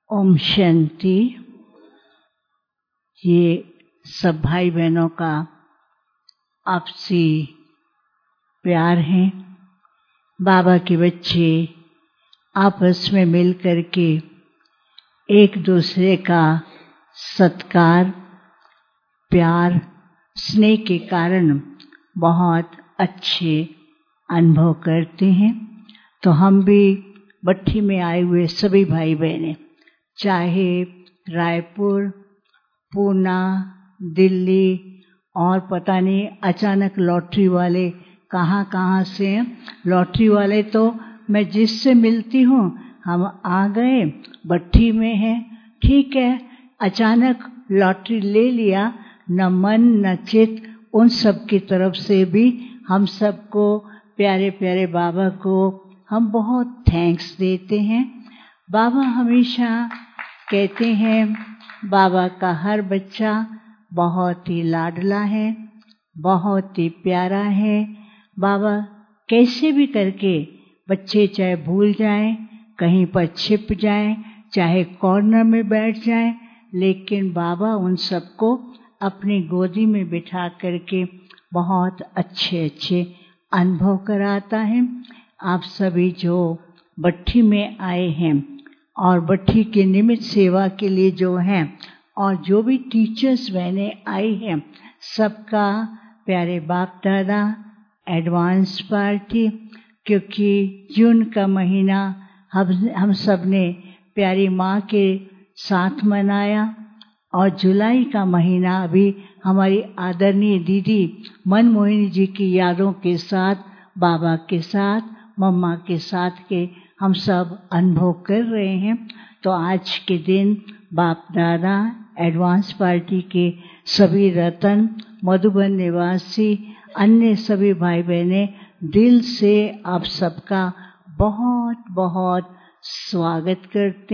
ओम शांति। ये सब भाई बहनों का आपसी प्यार है। बाबा के बच्चे आपस में मिल करके एक दूसरे का सत्कार, प्यार, स्नेह के कारण बहुत अच्छे अनुभव करते हैं। तो हम भी भट्ठी में आए हुए सभी भाई बहनें, चाहे रायपुर, पूना, दिल्ली और पता नहीं अचानक लॉटरी वाले कहाँ से हैं। लॉटरी वाले तो मैं जिससे मिलती हूँ हम आ गए, भट्ठी में हैं, ठीक है, अचानक लॉटरी ले लिया, न मन न चित, उन सब की तरफ से भी हम सबको प्यारे प्यारे बाबा को हम बहुत थैंक्स देते हैं। बाबा हमेशा कहते हैं बाबा का हर बच्चा बहुत ही लाडला है, बहुत ही प्यारा है। बाबा कैसे भी करके बच्चे चाहे भूल जाएं, कहीं पर छिप जाएं, चाहे कॉर्नर में बैठ जाएं, लेकिन बाबा उन सबको अपनी गोदी में बिठा करके बहुत अच्छे अच्छे अनुभव कराता है। आप सभी जो भट्ठी में आए हैं और भट्ठी के निमित्त सेवा के लिए जो हैं और जो भी टीचर्स बहने आई हैं, सबका प्यारे बाप दादा एडवांस पार्टी, क्योंकि जून का महीना हम सब ने प्यारी माँ के साथ मनाया और जुलाई का महीना अभी हमारी आदरणीय दीदी मनमोहिनी जी की यादों के साथ, बाबा के साथ, मम्मा के साथ के हम सब अनुभव कर रहे हैं। तो आज के दिन बाप दादा एडवांस पार्टी के सभी रतन, मधुबन निवासी, अन्य सभी भाई बहनें दिल से आप सबका बहुत बहुत स्वागत करते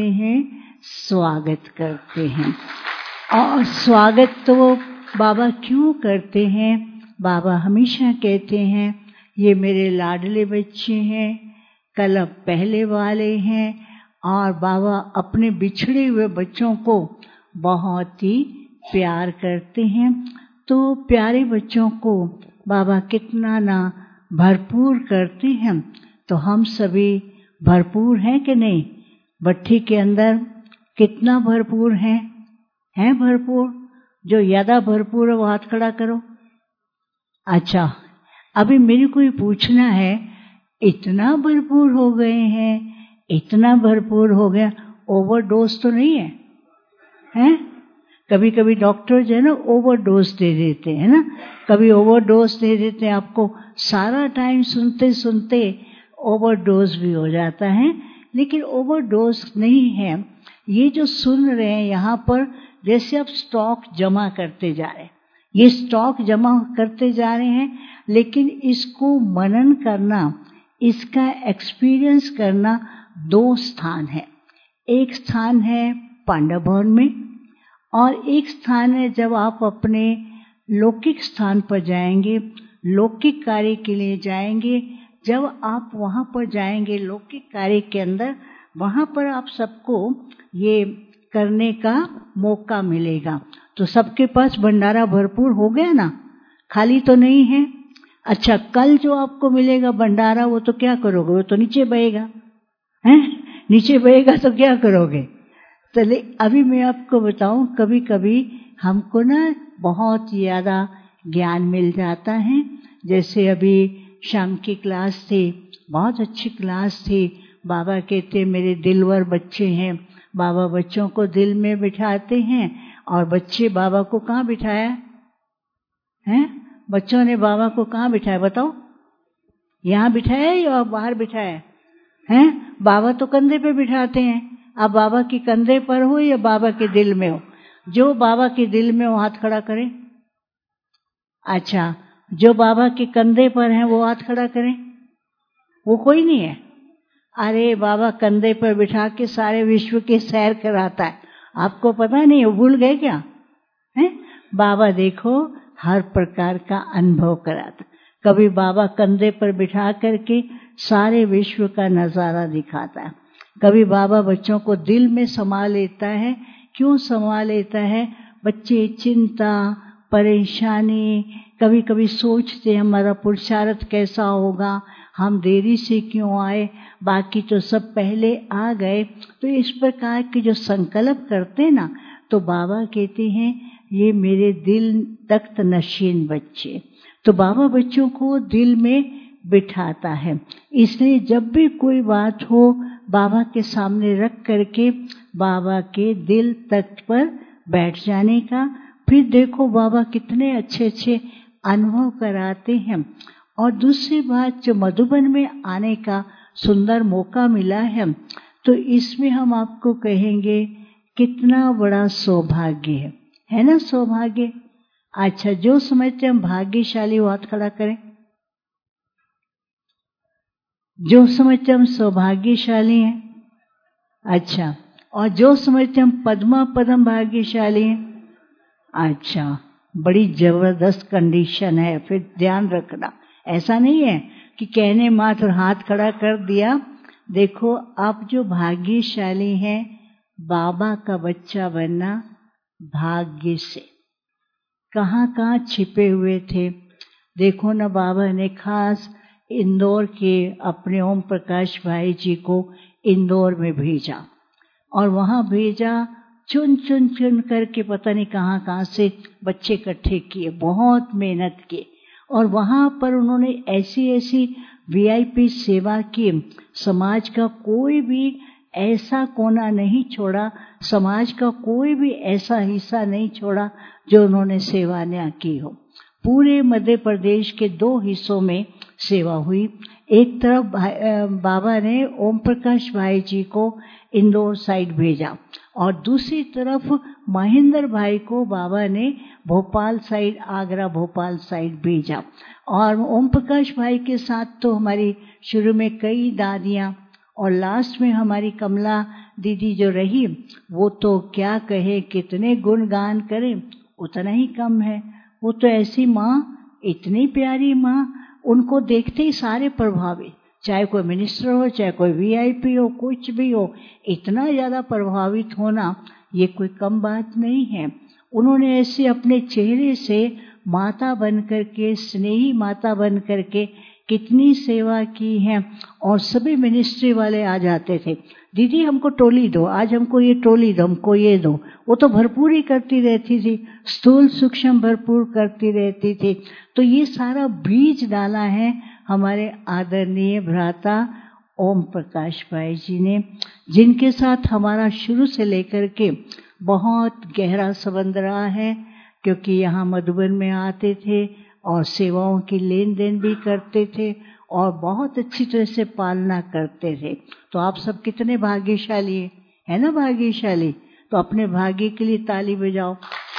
हैं। और स्वागत तो बाबा क्यों करते हैं? बाबा हमेशा कहते हैं ये मेरे लाडले बच्चे हैं, कल अब पहले वाले हैं। और बाबा अपने बिछड़े हुए बच्चों को बहुत ही प्यार करते हैं। तो प्यारे बच्चों को बाबा कितना ना भरपूर करते हैं। तो हम सभी भरपूर हैं कि नहीं? भट्ठी के अंदर कितना भरपूर हैं भरपूर? जो ज़्यादा भरपूर है वो हाथ खड़ा करो। अच्छा, अभी मेरे को ये पूछना है, इतना भरपूर हो गए हैं, इतना भरपूर हो गया, ओवरडोज तो नहीं है? हैं? कभी कभी डॉक्टर जो है ना ओवरडोज दे देते हैं ना, कभी ओवरडोज दे देते हैं, आपको सारा टाइम सुनते सुनते ओवरडोज भी हो जाता है। लेकिन ओवरडोज नहीं है। ये जो सुन रहे हैं यहाँ पर, जैसे आप स्टॉक जमा करते जा रहे हैं, ये स्टॉक जमा करते जा रहे हैं, लेकिन इसको मनन करना, इसका एक्सपीरियंस करना दो स्थान है। एक स्थान है पांडव भवन में और एक स्थान है जब आप अपने लौकिक स्थान पर जाएंगे, लौकिक कार्य के लिए जाएंगे। जब आप वहाँ पर जाएंगे लौकिक कार्य के अंदर, वहाँ पर आप सबको ये करने का मौका मिलेगा। तो सबके पास भंडारा भरपूर हो गया ना, खाली तो नहीं है। अच्छा, कल जो आपको मिलेगा भंडारा, वो तो क्या करोगे? वो तो नीचे बहेगा, हैं? नीचे बहेगा तो क्या करोगे? चलिए अभी मैं आपको बताऊं, कभी कभी हमको ना बहुत ज़्यादा ज्ञान मिल जाता है। जैसे अभी शाम की क्लास थी, बहुत अच्छी क्लास थी। बाबा कहते मेरे दिलवर बच्चे हैं, बाबा बच्चों को दिल में बिठाते हैं। और बच्चे बाबा को कहाँ बिठाया है? बच्चों ने बाबा को कहाँ बिठाया बताओ? यहाँ बिठाया या बाहर बिठाया है? बाबा तो कंधे पे बिठाते हैं। आप बाबा के कंधे पर हो या बाबा के दिल में हो? जो बाबा के दिल में हो हाथ खड़ा करें। अच्छा, जो बाबा के कंधे पर हैं वो हाथ खड़ा करें। वो कोई नहीं है? अरे बाबा कंधे पर बिठा के सारे विश्व की सैर कराता है, आपको पता नहीं? वो भूल गए क्या? हैं? बाबा देखो हर प्रकार का अनुभव कराता। कभी बाबा कंधे पर बिठा करके सारे विश्व का नज़ारा दिखाता है, कभी बाबा बच्चों को दिल में समा लेता है। क्यों समा लेता है? बच्चे चिंता, परेशानी, कभी कभी सोचते हमारा पुरुषार्थ कैसा होगा, हम देरी से क्यों आए, बाकी तो सब पहले आ गए। तो इस प्रकार के जो संकल्प करते ना, तो बाबा कहते हैं ये मेरे दिल तख्त नशीन बच्चे। तो बाबा बच्चों को दिल में बिठाता है। इसलिए जब भी कोई बात हो, बाबा के सामने रख करके बाबा के दिल तख्त पर बैठ जाने का। फिर देखो बाबा कितने अच्छे अच्छे अनुभव कराते हैं। और दूसरी बात, जो मधुबन में आने का सुंदर मौका मिला है, तो इसमें हम आपको कहेंगे कितना बड़ा सौभाग्य है ना? सौभाग्य। अच्छा, जो समझते हम भाग्यशाली वो हाथ खड़ा करें। जो समझते हम सौभाग्यशाली हैं। अच्छा, और जो समझते हम पद्मा पदम भाग्यशाली हैं। अच्छा, बड़ी जबरदस्त कंडीशन है। फिर ध्यान रखना, ऐसा नहीं है कि कहने मात्र हाथ खड़ा कर दिया। देखो, आप जो भाग्यशाली हैं, बाबा का बच्चा बनना भाग्य से। कहाँ कहाँ छिपे हुए थे। देखो ना, बाबा ने खास इंदौर के अपने ओम प्रकाश भाई जी को इंदौर में भेजा, और वहाँ भेजा चुन चुन चुन करके, पता नहीं कहाँ कहाँ से बच्चे इकट्ठे किए, बहुत मेहनत की। और वहाँ पर उन्होंने ऐसी ऐसी VIP सेवा की। समाज का कोई भी ऐसा कोना नहीं छोड़ा, समाज का कोई भी ऐसा हिस्सा नहीं छोड़ा जो उन्होंने सेवा न की हो। पूरे मध्य प्रदेश के 2 हिस्सों में सेवा हुई। एक तरफ बाबा ने ओम प्रकाश भाई जी को इंदौर साइड भेजा, और दूसरी तरफ महेंद्र भाई को बाबा ने भोपाल साइड, आगरा भोपाल साइड भेजा। और ओम प्रकाश भाई के साथ तो हमारी शुरू में कई दादियाँ, और लास्ट में हमारी कमला दीदी जो रही, वो तो क्या कहे, कितने गुणगान करें उतना ही कम है। वो तो ऐसी माँ, इतनी प्यारी माँ, उनको देखते ही सारे प्रभावित, चाहे कोई मिनिस्टर हो, चाहे कोई VIP हो, कुछ भी हो, इतना ज़्यादा प्रभावित होना ये कोई कम बात नहीं है। उन्होंने ऐसे अपने चेहरे से माता बन करके, स्नेही माता बन करके कितनी सेवा की है। और सभी मिनिस्ट्री वाले आ जाते थे, दीदी हमको टोली दो, आज हमको ये टोली दो, हमको ये दो। वो तो भरपूर ही करती रहती थी, स्थूल सूक्ष्म भरपूर करती रहती थी। तो ये सारा बीज डाला है हमारे आदरणीय भ्राता ओम प्रकाश भाई जी ने, जिनके साथ हमारा शुरू से लेकर के बहुत गहरा संबंध रहा है। क्योंकि यहाँ मधुबन में आते थे और सेवाओं की लेन देन भी करते थे, और बहुत अच्छी तरह से पालना करते थे। तो आप सब कितने भाग्यशाली है ना? भाग्यशाली। तो अपने भाग्य के लिए ताली बजाओ।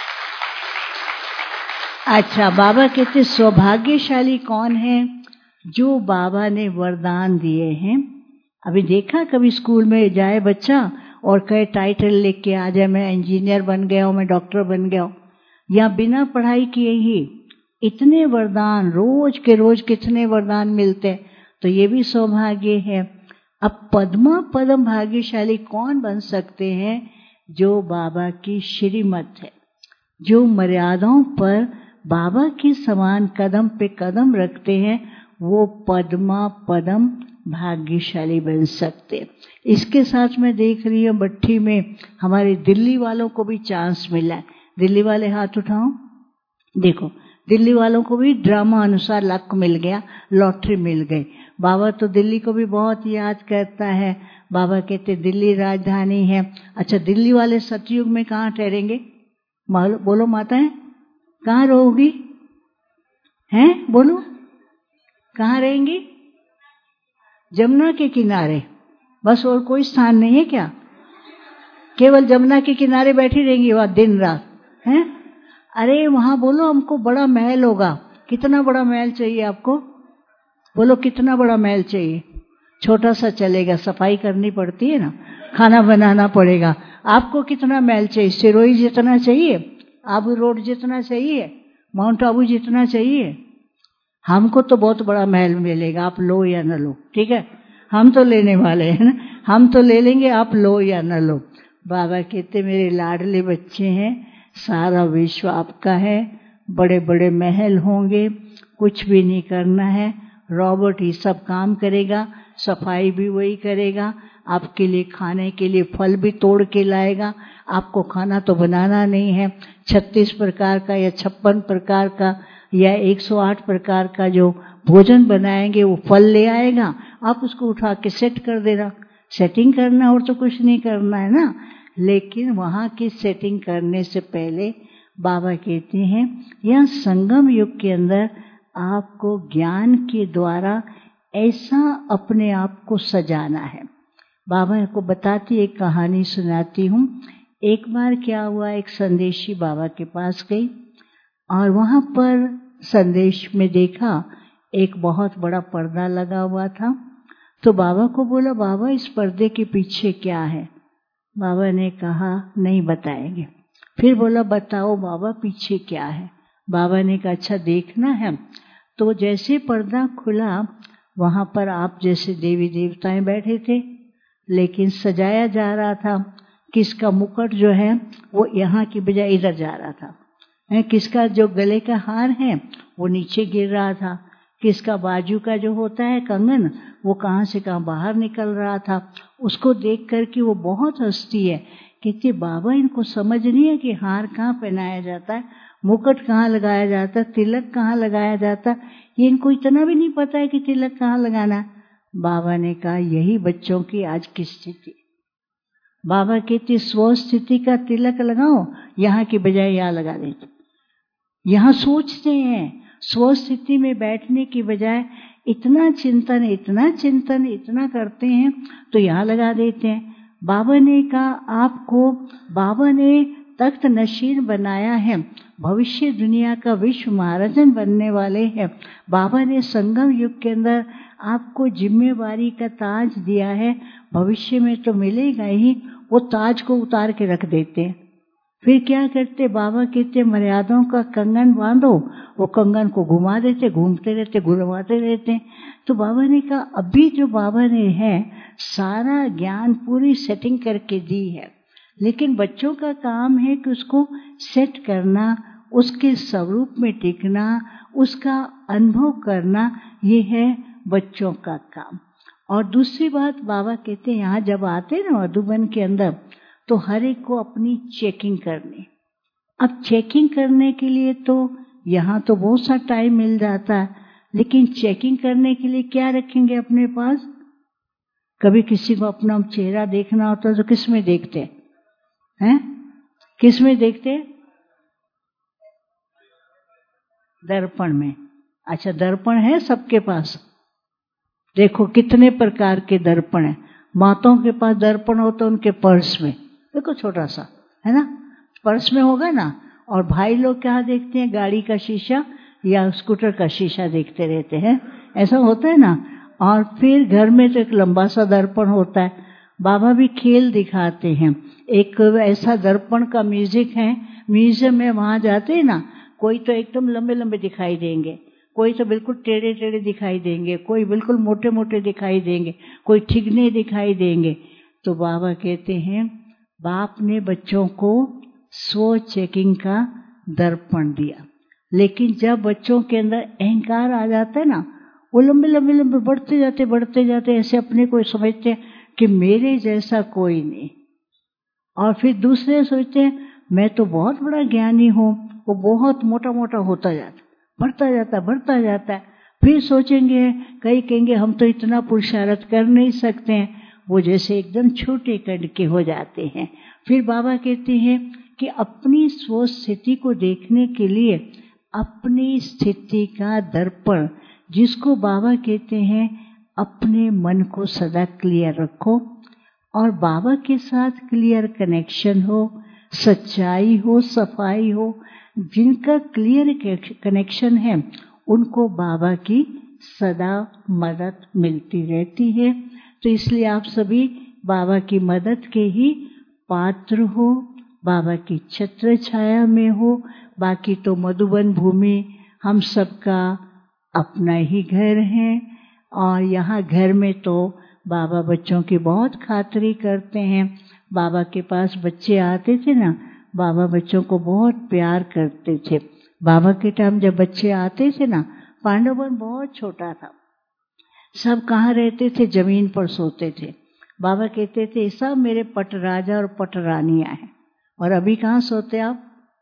अच्छा, बाबा कहते सौभाग्यशाली कौन है? जो बाबा ने वरदान दिए हैं। अभी देखा कभी स्कूल में जाए बच्चा और कहे टाइटल लेके आ जाए, मैं इंजीनियर बन गया हूँ, मैं डॉक्टर बन गया हूँ, या बिना पढ़ाई किए ही इतने वरदान, रोज के रोज कितने वरदान मिलते हैं। तो ये भी सौभाग्य है। अब पद्मा पदम भाग्यशाली कौन बन सकते हैं? जो बाबा की श्रीमत है, जो मर्यादाओं पर बाबा की समान कदम पे कदम रखते हैं, वो पद्मा पदम भाग्यशाली बन सकते। इसके साथ मैं देख रही हूँ भट्टी में हमारे दिल्ली वालों को भी चांस मिला है। दिल्ली वाले हाथ उठाओ। देखो, दिल्ली वालों को भी ड्रामा अनुसार लक मिल गया, लॉटरी मिल गई। बाबा तो दिल्ली को भी बहुत याद करता है। बाबा कहते दिल्ली राजधानी है। अच्छा, दिल्ली वाले सतयुग में कहाँ ठहरेंगे? बोलो माताएं, कहाँ रहोगी? हैं, बोलो, कहाँ रहेंगी? जमुना के किनारे, बस और कोई स्थान नहीं है क्या? केवल जमुना के किनारे बैठी रहेंगी वहां दिन रात? हैं? अरे वहां बोलो हमको बड़ा महल होगा। कितना बड़ा महल चाहिए आपको? बोलो कितना बड़ा महल चाहिए? छोटा सा चलेगा, सफाई करनी पड़ती है ना, खाना बनाना पड़ेगा। आपको कितना महल चाहिए? सिरोही जितना चाहिए? आबू रोड जितना चाहिए? माउंट आबू जितना चाहिए? हमको तो बहुत बड़ा महल मिलेगा, आप लो या न लो, ठीक है। हम तो लेने वाले हैं ना, हम तो ले लेंगे, आप लो या न लो। बाबा कहते मेरे लाडले बच्चे हैं, सारा विश्व आपका है, बड़े बड़े महल होंगे, कुछ भी नहीं करना है, रॉबर्ट ही सब काम करेगा, सफाई भी वही करेगा, आपके लिए खाने के लिए फल भी तोड़ के लाएगा, आपको खाना तो बनाना नहीं है, 36 प्रकार का या 56 प्रकार का या 108 प्रकार का जो भोजन बनाएंगे वो फल ले आएगा, आप उसको उठा के सेट कर देना। सेटिंग करना और तो कुछ नहीं करना है ना। लेकिन वहाँ की सेटिंग करने से पहले बाबा कहते हैं यह संगम युग के अंदर आपको ज्ञान के द्वारा ऐसा अपने आप को सजाना है। बाबा को बताती एक कहानी सुनाती हूँ। एक बार क्या हुआ, एक संदेशी बाबा के पास गई और वहाँ पर संदेश में देखा एक बहुत बड़ा पर्दा लगा हुआ था। तो बाबा को बोला, बाबा इस पर्दे के पीछे क्या है? बाबा ने कहा नहीं बताएंगे। फिर बोला, बताओ बाबा पीछे क्या है? बाबा ने कहा अच्छा देखना है। तो जैसे पर्दा खुला वहाँ पर आप जैसे देवी देवताएं बैठे थे, लेकिन सजाया जा रहा था। किसका मुकुट जो है वो यहाँ की बजाय इधर जा रहा था, किसका जो गले का हार है वो नीचे गिर रहा था, किसका बाजू का जो होता है कंगन वो कहाँ से कहाँ बाहर निकल रहा था। उसको देख कर के वो बहुत हंसती है, कहती बाबा इनको समझ नहीं है कि हार कहाँ पहनाया जाता है, मुकुट कहाँ लगाया जाता है, तिलक कहाँ लगाया जाता है, ये इनको इतना भी नहीं पता है कि तिलक कहाँ लगाना है। बाबा ने कहा यही बच्चों की आज की स्थिति। बाबा कहती स्व स्थिति का तिलक लगाओ, यहाँ की बजाय यहाँ लगा देते। यहाँ सोचते हैं स्व स्थिति में बैठने की बजाय इतना चिंतन इतना करते हैं तो यहाँ लगा देते हैं। बाबा ने कहा आपको बाबा ने तख्त नशीन बनाया है, भविष्य दुनिया का विश्व महाराजन बनने वाले हैं। बाबा ने संगम युग के अंदर आपको जिम्मेवारी का ताज दिया है, भविष्य में तो मिलेगा ही। वो ताज को उतार के रख देते हैं। फिर क्या करते, बाबा कहते मर्यादाओं का कंगन बांधो, वो कंगन को घुमा देते, घूमते रहते, घुमाते रहते। तो बाबा ने कहा अभी जो बाबा ने है सारा ज्ञान पूरी सेटिंग करके दी है, लेकिन बच्चों का काम है कि उसको सेट करना, उसके स्वरूप में टिकना, उसका अनुभव करना, ये है बच्चों का काम। और दूसरी बात बाबा कहते हैं यहाँ जब आते ना मधुबन के अंदर तो हर एक को अपनी चेकिंग करनी। अब चेकिंग करने के लिए तो यहाँ तो बहुत सा टाइम मिल जाता है, लेकिन चेकिंग करने के लिए क्या रखेंगे अपने पास? कभी किसी को अपना चेहरा देखना होता है तो किस में देखते हैं? किस में देखते? दर्पण में। अच्छा दर्पण है सबके पास? देखो कितने प्रकार के दर्पण है। माताओं के पास दर्पण हो तो उनके पर्स में, देखो छोटा सा है ना, पर्स में होगा ना। और भाई लोग क्या देखते हैं? गाड़ी का शीशा या स्कूटर का शीशा देखते रहते हैं, ऐसा होता है ना। और फिर घर में तो एक लंबा सा दर्पण होता है। बाबा भी खेल दिखाते हैं। एक ऐसा दर्पण का म्यूजिक है, म्यूजियम में वहां जाते हैं ना, कोई तो एकदम लंबे लंबे दिखाई देंगे, कोई तो बिल्कुल टेढ़े टेढ़े दिखाई देंगे, कोई बिल्कुल मोटे मोटे दिखाई देंगे, कोई ठिगने दिखाई देंगे। तो बाबा कहते हैं बाप ने बच्चों को स्व चेकिंग का दर्पण दिया, लेकिन जब बच्चों के अंदर अहंकार आ जाता है ना, वो लंबे लंबे लंबे बढ़ते जाते ऐसे अपने को समझते हैं कि मेरे जैसा कोई नहीं। और फिर दूसरे सोचते हैं मैं तो बहुत बड़ा ज्ञानी हूँ, वो बहुत मोटा मोटा होता जाता, बढ़ता जाता है। फिर सोचेंगे, कई कहेंगे हम तो इतना पुरुषार्थ कर नहीं सकते हैं, वो जैसे एकदम छोटे कद के हो जाते हैं। फिर बाबा कहते हैं कि अपनी स्व स्थिति को देखने के लिए अपनी स्थिति का दर्पण, जिसको बाबा कहते हैं अपने मन को सदा क्लियर रखो और बाबा के साथ क्लियर कनेक्शन हो, सच्चाई हो, सफाई हो। जिनका क्लियर कनेक्शन है उनको बाबा की सदा मदद मिलती रहती है। तो इसलिए आप सभी बाबा की मदद के ही पात्र हो, बाबा की छत्र छाया में हो। बाकी तो मधुबन भूमि हम सबका अपना ही घर है और यहाँ घर में तो बाबा बच्चों की बहुत खातिरी करते हैं। बाबा के पास बच्चे आते थे ना, बाबा बच्चों को बहुत प्यार करते थे। बाबा के टाइम जब बच्चे आते थे ना, पांडव वन बहुत छोटा था। सब कहाँ रहते थे? जमीन पर सोते थे। बाबा कहते थे सब मेरे पट राजा और पट रानियां हैं। और अभी कहाँ सोते आप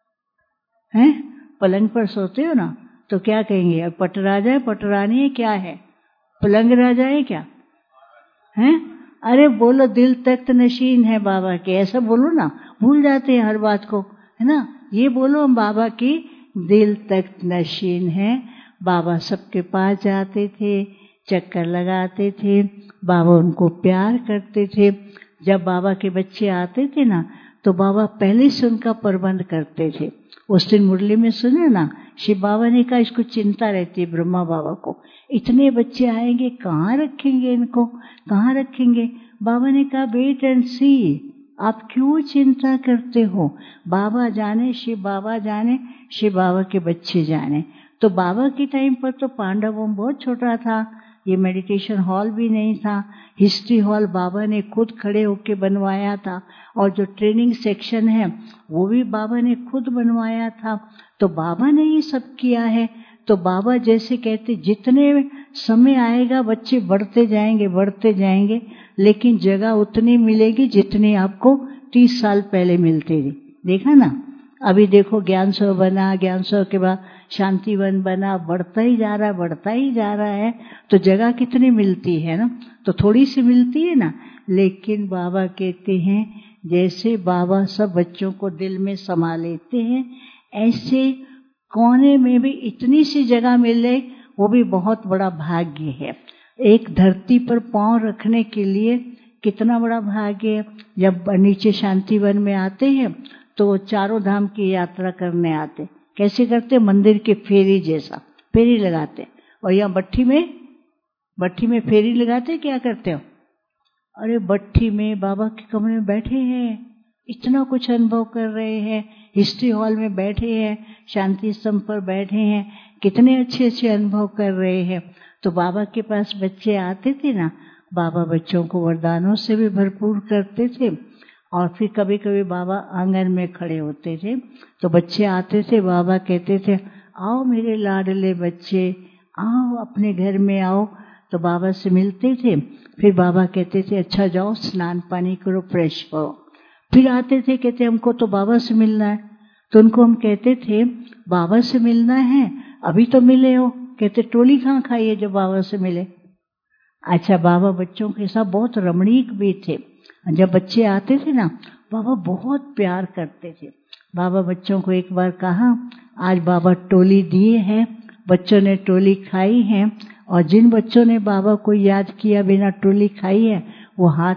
हैं? पलंग पर सोते हो ना, तो क्या कहेंगे? अब पट राजा है, पट रानी है, क्या है? पलंग राजा है क्या हैं? अरे बोलो दिल तख्त नशीन है बाबा के, ऐसा बोलो ना, भूल जाते हैं हर बात को, है ना। ये बोलो हम बाबा की दिल तख्त नशीन है। बाबा सबके पास जाते थे, चक्कर लगाते थे, बाबा उनको प्यार करते थे। जब बाबा के बच्चे आते थे ना, तो बाबा पहले से उनका प्रबंध करते थे। उस दिन मुरली में सुने ना, शिव बाबा ने कहा इसको चिंता रहती है ब्रह्मा बाबा को, इतने बच्चे आएंगे कहाँ रखेंगे इनको, कहाँ रखेंगे? बाबा ने कहा वेट एंड सी, आप क्यों चिंता करते हो? बाबा जाने, शिव बाबा जाने, शिव बाबा के बच्चे जाने। तो बाबा के टाइम पर तो पांडव होम बहुत छोटा था, ये मेडिटेशन हॉल भी नहीं था। हिस्ट्री हॉल बाबा ने खुद खड़े होके बनवाया था, और जो ट्रेनिंग सेक्शन है वो भी बाबा ने खुद बनवाया था। तो बाबा ने ये सब किया है। तो बाबा जैसे कहते जितने समय आएगा बच्चे बढ़ते जाएंगे, लेकिन जगह उतनी मिलेगी जितनी आपको 30 साल पहले मिलती थी। देखा ना, अभी देखो ज्ञानसौ बना, ज्ञानसौ के बाद शांतिवन बना, बढ़ता ही जा रहा है। तो जगह कितनी मिलती है ना, तो थोड़ी सी मिलती है ना। लेकिन बाबा कहते हैं जैसे बाबा सब बच्चों को दिल में समा लेते हैं, ऐसे कोने में भी इतनी सी जगह मिले, वो भी बहुत बड़ा भाग्य है। एक धरती पर पांव रखने के लिए कितना बड़ा भाग्य है। जब नीचे शांतिवन में आते हैं तो चारों धाम की यात्रा करने आते, कैसे करते? मंदिर के फेरी जैसा फेरी लगाते, और यहाँ भट्ठी में फेरी लगाते। क्या करते हो? अरे भट्ठी में बाबा के कमरे में बैठे हैं, इतना कुछ अनुभव कर रहे हैं। हिस्ट्री हॉल में बैठे हैं, शांति स्तंभ पर बैठे हैं, कितने अच्छे अच्छे अनुभव कर रहे हैं। तो बाबा के पास बच्चे आते थे ना, बाबा बच्चों को वरदानों से भी भरपूर करते थे। और फिर कभी कभी बाबा आंगन में खड़े होते थे, तो बच्चे आते थे, बाबा कहते थे आओ मेरे लाडले बच्चे, आओ अपने घर में आओ। तो बाबा से मिलते थे, फिर बाबा कहते थे अच्छा जाओ स्नान पानी करो, फ्रेश हो। फिर आते थे, कहते हमको तो बाबा से मिलना है। तो उनको हम कहते थे बाबा से मिलना है, अभी तो मिले हो। कहते टोली कहाँ खाई है जब बाबा से मिले। अच्छा, बाबा बच्चों के साथ बहुत रमणीक भी थे। जब बच्चे आते थे ना, बाबा बहुत प्यार करते थे। बाबा बच्चों को एक बार कहा आज बाबा टोली दिए हैं, बच्चों ने टोली खाई है, और जिन बच्चों ने बाबा को याद किया बिना टोली खाई है वो हाथ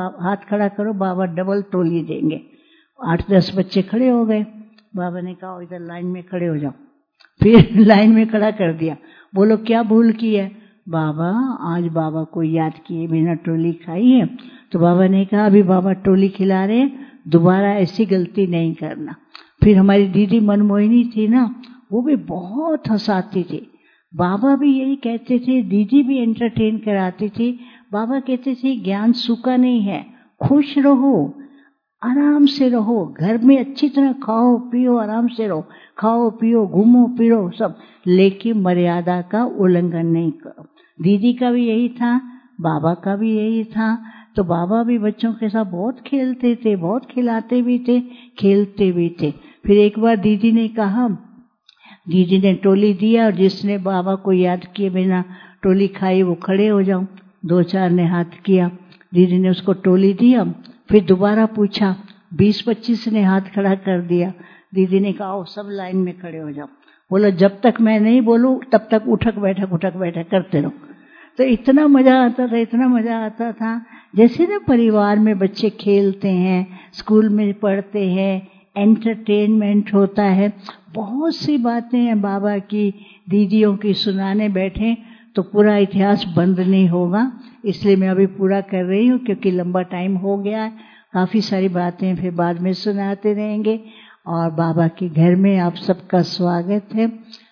खड़ा करो, बाबा डबल टोली देंगे। 8-10 बच्चे खड़े हो गए। बाबा ने कहा इधर लाइन में खड़े हो जाओ। फिर लाइन में खड़ा कर दिया। बोलो क्या भूल की है? बाबा आज बाबा को याद किए बिना टोली खाई है। तो बाबा ने कहा अभी बाबा टोली खिला रहे हैं, दोबारा ऐसी गलती नहीं करना। फिर हमारी दीदी मनमोहिनी थी ना, वो भी बहुत हंसाती थी। बाबा भी यही कहते थे, दीदी भी एंटरटेन कराती थी। बाबा कहते थे ज्ञान सूखा नहीं है, खुश रहो, आराम से रहो, घर में अच्छी तरह खाओ पियो, आराम से रहो, खाओ पियो घूमो फिरो सब, लेकिन मर्यादा का उल्लंघन नहीं करो। दीदी का भी यही था, बाबा का भी यही था। तो बाबा भी बच्चों के साथ बहुत खेलते थे, बहुत खिलाते भी थे, खेलते भी थे। फिर एक बार दीदी ने कहा, दीदी ने टोली दिया, और जिसने बाबा को याद किए बिना टोली खाई वो खड़े हो जाओ। 2-4 ने हाथ किया, दीदी ने उसको टोली दिया। फिर दोबारा पूछा, 20-25 ने हाथ खड़ा कर दिया। दीदी ने कहा सब लाइन में खड़े हो जाओ। बोलो जब तक मैं नहीं बोलूं तब तक उठक बैठक करते रहो। तो इतना मजा आता था। जैसे ना परिवार में बच्चे खेलते हैं, स्कूल में पढ़ते हैं, एंटरटेनमेंट होता है, बहुत सी बातें हैं बाबा की, दीदियों की सुनाने बैठे तो पूरा इतिहास बंद नहीं होगा। इसलिए मैं अभी पूरा कर रही हूँ, क्योंकि लंबा टाइम हो गया है। काफ़ी सारी बातें फिर बाद में सुनाते रहेंगे। और बाबा के घर में आप सबका स्वागत है।